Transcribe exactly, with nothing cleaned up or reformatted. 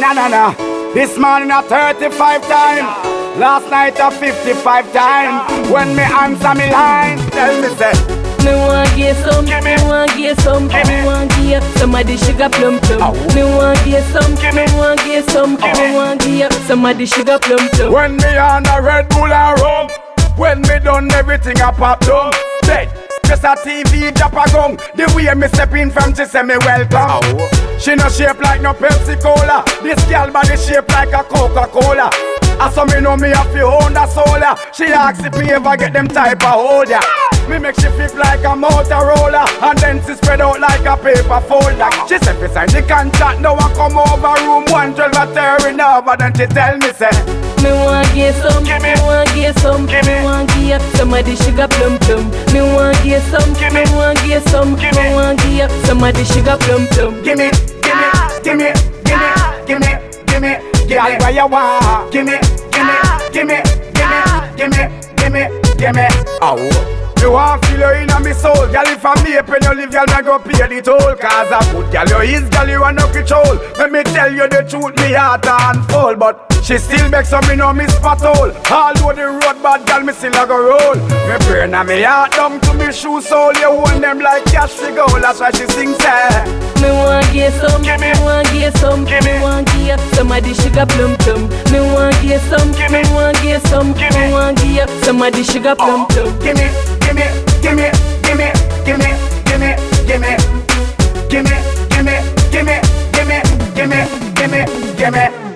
Na na na. This morning a thirty-five time. Last night a fifty-five time. When me answer me line, tell me say. Me want get some, me want get some, me want get somebody sugar plum plum. Me want get some, me want get some, me want get somebody sugar plum plum. When me on a Red Bull and rum, when me done everything I pop down. Dead, just a T V drop a gong. The way me step in from she say me welcome. She no shape like no Pepsi Cola. This girl body shape like a Coca-Cola. I saw me know me have to own the solar. She asks if me ever get them type of holder. Me make she flip like a Motorola, and then she spread out like a paper folder. She said fi sign the contract, now I come over room one twelve a tearing over. Then she tell me say, me want get some, me want get some, me want get somebody sugar plum plum. Me want get some, me want get some, me want get somebody sugar plum plum. Gimme, gimme, gimme, gimme, gimme, gimme, gimme what you want. Gimme, gimme, gimme, gimme, gimme, gimme, gimme. Oh. You want feel you inna me soul. Girl, if I'm me, when you live, girl, me go pay the toll. Cause a good girl you is, girl, you want no control. Let me tell you the truth, me heart and full. But she still makes some me know me spot hole. All over the road, bad girl, me still a go roll. Me brain and me heart down to me shoe sole. You want them like cash to go, that's why she sings say. Me want get some, me want get some, me want get somebody sugar plum plum. Me want get some, me want get some, me want get somebody sugar plum plum. Gimme, gimme, gimme, gimme, gimme, gimme, gimme, gimme, gimme, gimme, gimme, gimme, gimme, gimme.